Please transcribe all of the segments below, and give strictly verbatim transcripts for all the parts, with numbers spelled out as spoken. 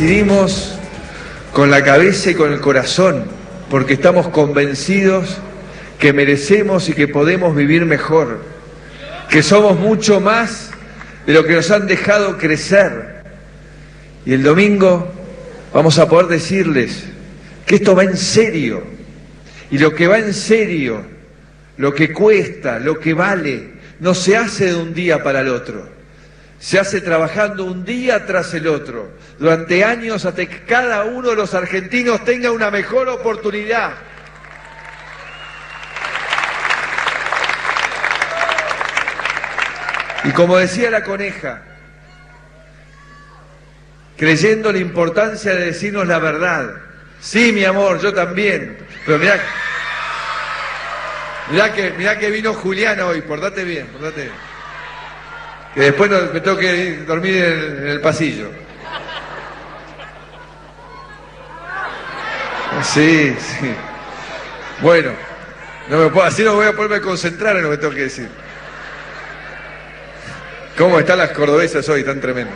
decidimos con la cabeza y con el corazón, porque estamos convencidos que merecemos y que podemos vivir mejor, que somos mucho más de lo que nos han dejado crecer. Y el domingo vamos a poder decirles que esto va en serio, y lo que va en serio, lo que cuesta, lo que vale, no se hace de un día para el otro, se hace trabajando un día tras el otro, durante años, hasta que cada uno de los argentinos tenga una mejor oportunidad. Y como decía la coneja, creyendo la importancia de decirnos la verdad. Sí, mi amor, yo también. Pero mirá, mirá que, mirá que vino Julián hoy, portate bien, portate bien. Que después no, me tengo que ir, dormir en el, en el pasillo. Sí, sí. Bueno, no me puedo, así no voy a poderme concentrar en lo que tengo que decir. ¿Cómo están las cordobesas hoy? Tan tremendo.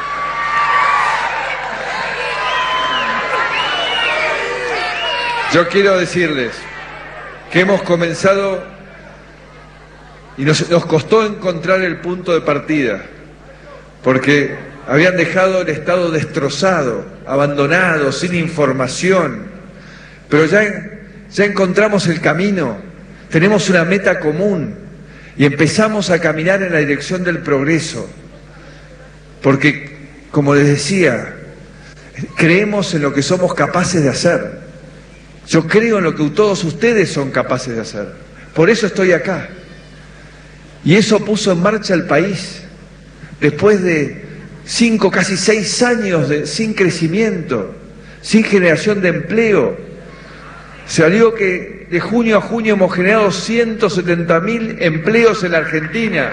Yo quiero decirles que hemos comenzado y nos, nos costó encontrar el punto de partida, porque habían dejado el Estado destrozado, abandonado, sin información, pero ya, ya encontramos el camino, tenemos una meta común y empezamos a caminar en la dirección del progreso, porque, como les decía, creemos en lo que somos capaces de hacer. Yo creo en lo que todos ustedes son capaces de hacer. Por eso estoy acá. Y eso puso en marcha el país. Después de cinco, casi seis años de, sin crecimiento, sin generación de empleo, salió que de junio a junio hemos generado ciento setenta mil empleos en la Argentina.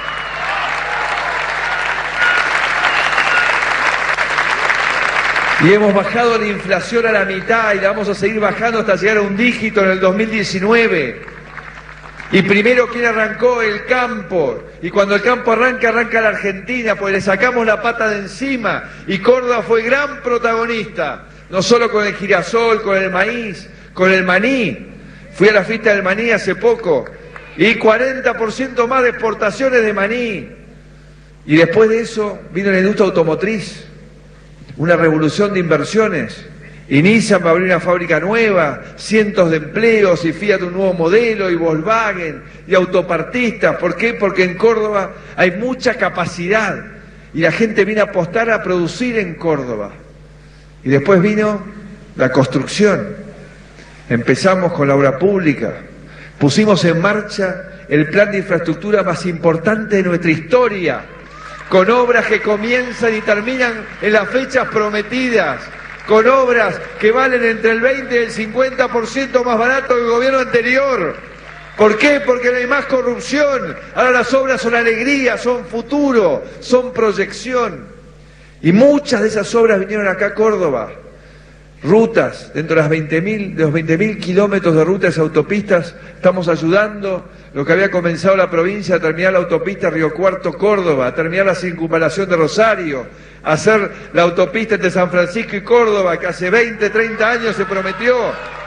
Y hemos bajado la inflación a la mitad y la vamos a seguir bajando hasta llegar a un dígito en el dos mil diecinueve. Y primero, ¿quién arrancó? El campo. Y cuando el campo arranca, arranca la Argentina, pues le sacamos la pata de encima. Y Córdoba fue gran protagonista, no solo con el girasol, con el maíz, con el maní. Fui a la fiesta del maní hace poco y cuarenta por ciento más de exportaciones de maní. Y después de eso vino la industria automotriz. Una revolución de inversiones. Y Nissan va a abrir una fábrica nueva, cientos de empleos, y Fiat un nuevo modelo, y Volkswagen, y autopartistas. ¿Por qué? Porque en Córdoba hay mucha capacidad, y la gente viene a apostar a producir en Córdoba. Y después vino la construcción. Empezamos con la obra pública, pusimos en marcha el plan de infraestructura más importante de nuestra historia, con obras que comienzan y terminan en las fechas prometidas, con obras que valen entre el veinte y el cincuenta por ciento más barato que el gobierno anterior. ¿Por qué? Porque no hay más corrupción. Ahora las obras son alegría, son futuro, son proyección. Y muchas de esas obras vinieron acá a Córdoba. Rutas, dentro de, las veinte mil, de los veinte mil kilómetros de rutas y autopistas, estamos ayudando lo que había comenzado la provincia a terminar la autopista Río Cuarto-Córdoba, a terminar la circunvalación de Rosario, a hacer la autopista entre San Francisco y Córdoba, que hace veinte, treinta años se prometió.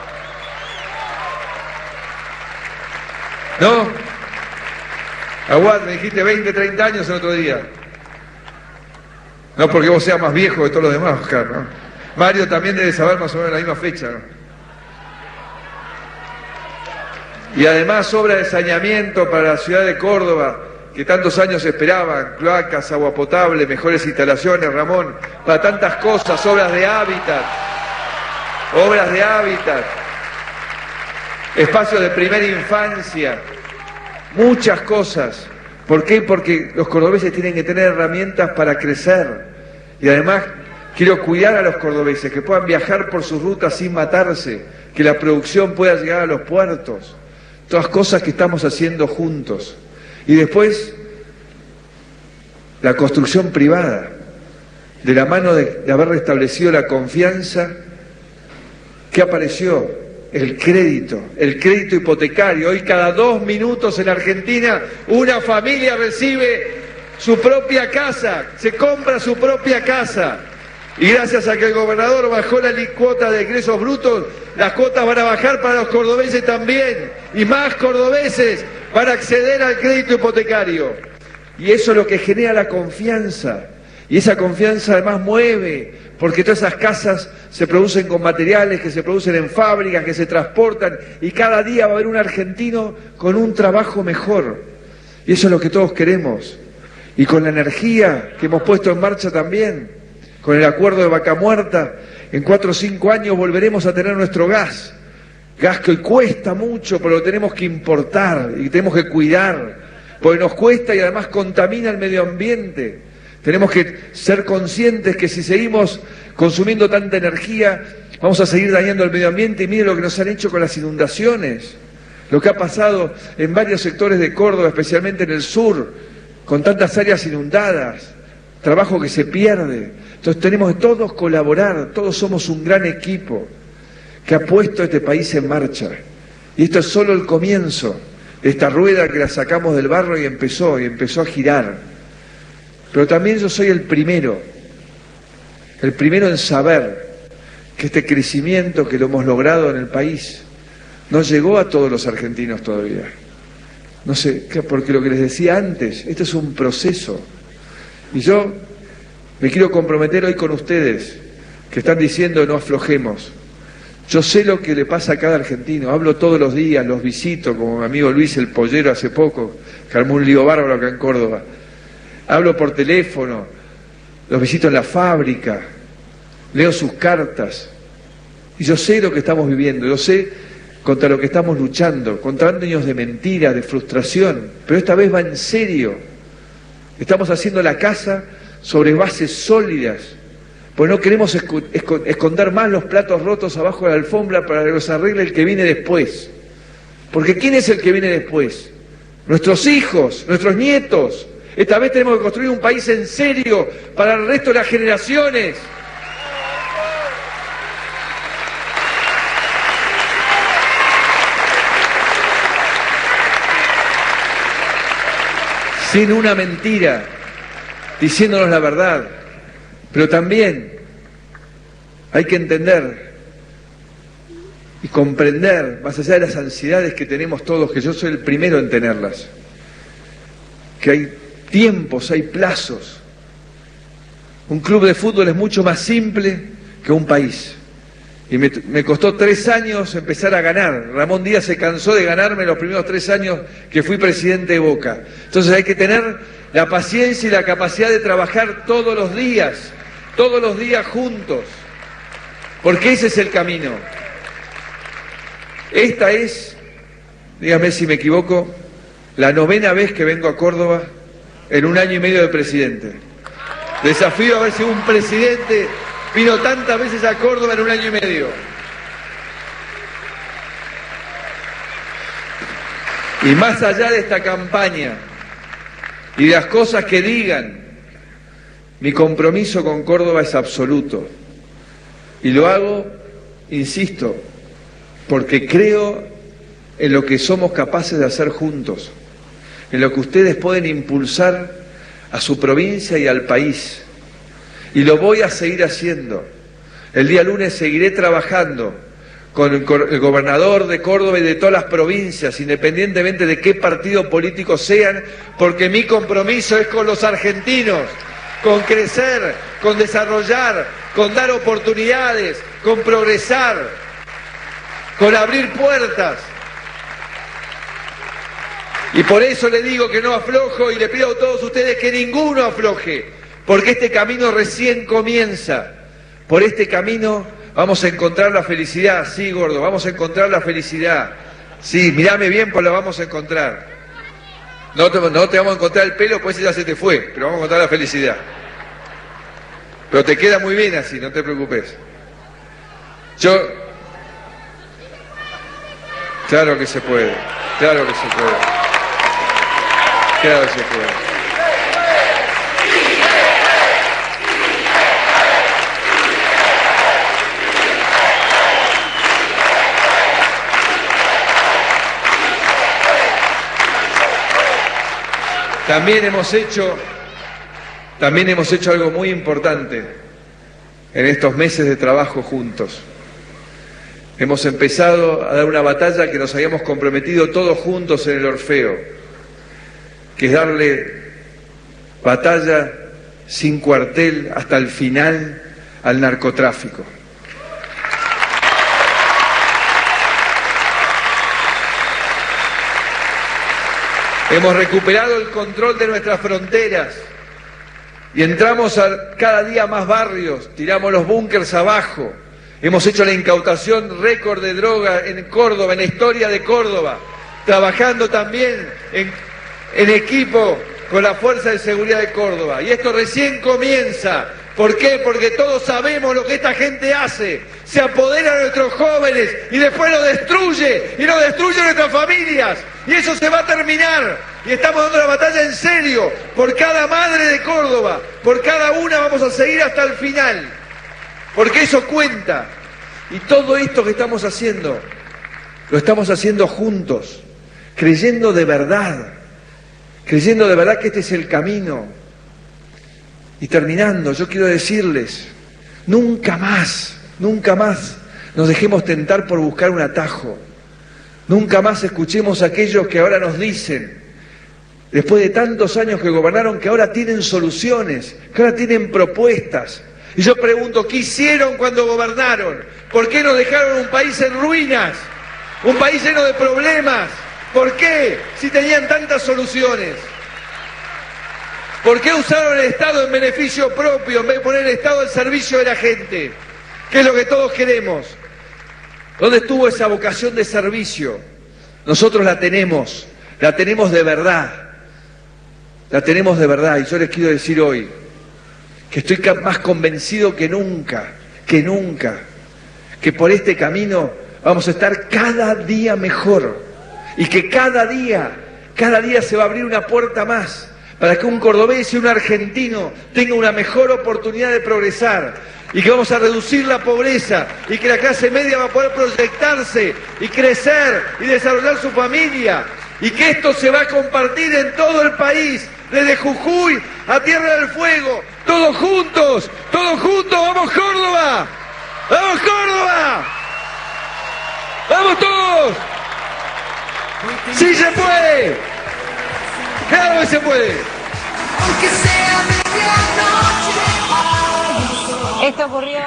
¿No? Aguad, me dijiste veinte, treinta años el otro día. No porque vos seas más viejo que todos los demás, Oscar, ¿no? Mario también debe saber más o menos la misma fecha, ¿no? Y además obras de saneamiento para la ciudad de Córdoba, que tantos años esperaban, cloacas, agua potable, mejores instalaciones, Ramón, para tantas cosas, obras de hábitat, obras de hábitat, espacios de primera infancia, muchas cosas. ¿Por qué? Porque los cordobeses tienen que tener herramientas para crecer. Y además quiero cuidar a los cordobeses, que puedan viajar por sus rutas sin matarse, que la producción pueda llegar a los puertos. Todas cosas que estamos haciendo juntos. Y después, la construcción privada, de la mano de, de haber restablecido la confianza, ¿qué apareció? El crédito, el crédito hipotecario. Hoy cada dos minutos en Argentina una familia recibe su propia casa, se compra su propia casa. Y gracias a que el gobernador bajó la cuota de ingresos brutos, las cuotas van a bajar para los cordobeses también. Y más cordobeses van a acceder al crédito hipotecario. Y eso es lo que genera la confianza. Y esa confianza además mueve, porque todas esas casas se producen con materiales que se producen en fábricas, que se transportan, y cada día va a haber un argentino con un trabajo mejor. Y eso es lo que todos queremos. Y con la energía que hemos puesto en marcha también, con el acuerdo de Vaca Muerta, en cuatro o cinco años volveremos a tener nuestro gas. Gas que hoy cuesta mucho, pero lo tenemos que importar y tenemos que cuidar, porque nos cuesta y además contamina el medio ambiente. Tenemos que ser conscientes que si seguimos consumiendo tanta energía, vamos a seguir dañando el medio ambiente. Y miren lo que nos han hecho con las inundaciones, lo que ha pasado en varios sectores de Córdoba, especialmente en el sur, con tantas áreas inundadas, trabajo que se pierde. Entonces tenemos que todos colaborar, todos somos un gran equipo que ha puesto este país en marcha. Y esto es solo el comienzo de esta rueda que la sacamos del barro y empezó, y empezó a girar. Pero también yo soy el primero, el primero en saber que este crecimiento que lo hemos logrado en el país no llegó a todos los argentinos todavía. No sé, porque lo que les decía antes, este es un proceso. Y yo me quiero comprometer hoy con ustedes, que están diciendo no aflojemos. Yo sé lo que le pasa a cada argentino, hablo todos los días, los visito, como mi amigo Luis el Pollero hace poco, que armó un lío bárbaro acá en Córdoba. Hablo por teléfono, los visito en la fábrica, leo sus cartas. Y yo sé lo que estamos viviendo, yo sé contra lo que estamos luchando, contra años de mentira, de frustración, pero esta vez va en serio. Estamos haciendo la casa sobre bases sólidas, pues no queremos esconder más los platos rotos abajo de la alfombra para que los arregle el que viene después. Porque ¿quién es el que viene después? Nuestros hijos, nuestros nietos. Esta vez tenemos que construir un país en serio para el resto de las generaciones. Sin una mentira, diciéndonos la verdad. Pero también hay que entender y comprender, más allá de las ansiedades que tenemos todos, que yo soy el primero en tenerlas, que hay tiempos, hay plazos. Un club de fútbol es mucho más simple que un país. Y me, me costó tres años empezar a ganar. Ramón Díaz se cansó de ganarme los primeros tres años que fui presidente de Boca. Entonces hay que tener la paciencia y la capacidad de trabajar todos los días, todos los días juntos, porque ese es el camino. Esta es, dígame si me equivoco, la novena vez que vengo a Córdoba en un año y medio de presidente. Desafío a ver si un presidente vino tantas veces a Córdoba en un año y medio. Y más allá de esta campaña y de las cosas que digan, mi compromiso con Córdoba es absoluto. Y lo hago, insisto, porque creo en lo que somos capaces de hacer juntos, en lo que ustedes pueden impulsar a su provincia y al país. Y lo voy a seguir haciendo. El día lunes seguiré trabajando con el gobernador de Córdoba y de todas las provincias, independientemente de qué partido político sean, porque mi compromiso es con los argentinos, con crecer, con desarrollar, con dar oportunidades, con progresar, con abrir puertas. Y por eso le digo que no aflojo y le pido a todos ustedes que ninguno afloje, porque este camino recién comienza. Por este camino vamos a encontrar la felicidad, sí, gordo, vamos a encontrar la felicidad. Sí, mirame bien, pues la vamos a encontrar. No te, no te vamos a encontrar el pelo, pues ya se te fue, pero vamos a encontrar la felicidad. Pero te queda muy bien así, no te preocupes. Yo... Claro que se puede, claro que se puede. Claro que se puede. También hemos hecho, también hemos hecho algo muy importante, en estos meses de trabajo juntos. Hemos empezado a dar una batalla que nos habíamos comprometido todos juntos en el Orfeo, que es darle batalla sin cuartel hasta el final al narcotráfico. Hemos recuperado el control de nuestras fronteras y entramos a cada día más barrios, tiramos los búnkers abajo. Hemos hecho la incautación récord de droga en Córdoba, en la historia de Córdoba, trabajando también en, en equipo con la Fuerza de Seguridad de Córdoba. Y esto recién comienza. ¿Por qué? Porque todos sabemos lo que esta gente hace. Se apodera de nuestros jóvenes y después los destruye, y nos destruye nuestras familias. Y eso se va a terminar. Y estamos dando la batalla en serio, por cada madre de Córdoba, por cada una vamos a seguir hasta el final. Porque eso cuenta. Y todo esto que estamos haciendo, lo estamos haciendo juntos, creyendo de verdad, creyendo de verdad que este es el camino. Y terminando, yo quiero decirles, nunca más, nunca más nos dejemos tentar por buscar un atajo. Nunca más escuchemos a aquellos que ahora nos dicen, después de tantos años que gobernaron, que ahora tienen soluciones, que ahora tienen propuestas. Y yo pregunto, ¿qué hicieron cuando gobernaron? ¿Por qué nos dejaron un país en ruinas? Un país lleno de problemas. ¿Por qué? Si tenían tantas soluciones. ¿Por qué usaron el Estado en beneficio propio en vez de poner el Estado al servicio de la gente? ¿Qué es lo que todos queremos? ¿Dónde estuvo esa vocación de servicio? Nosotros la tenemos, la tenemos de verdad. La tenemos de verdad. Y yo les quiero decir hoy que estoy más convencido que nunca, que nunca, que por este camino vamos a estar cada día mejor. Y que cada día, cada día se va a abrir una puerta más para que un cordobés y un argentino tenga una mejor oportunidad de progresar, y que vamos a reducir la pobreza, y que la clase media va a poder proyectarse y crecer y desarrollar su familia, y que esto se va a compartir en todo el país, desde Jujuy a Tierra del Fuego, todos juntos, todos juntos, ¡vamos Córdoba! ¡Vamos Córdoba! ¡Vamos todos! ¡Sí se puede! ¡Claro que se puede! Aunque sea medianoche. Esto ocurrió...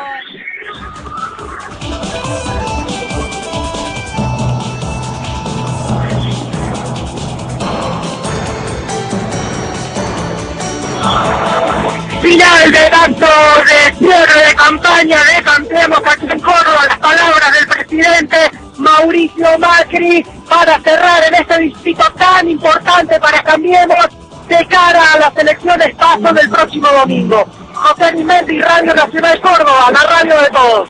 Final del acto de cierre de campaña de Cambiemos aquí en Córdoba, las palabras del presidente Mauricio Macri para cerrar en este distrito tan importante para Cambiemos de cara a las elecciones PASO del próximo domingo. José Arimendi, Radio Nacional Córdoba, la radio de todos.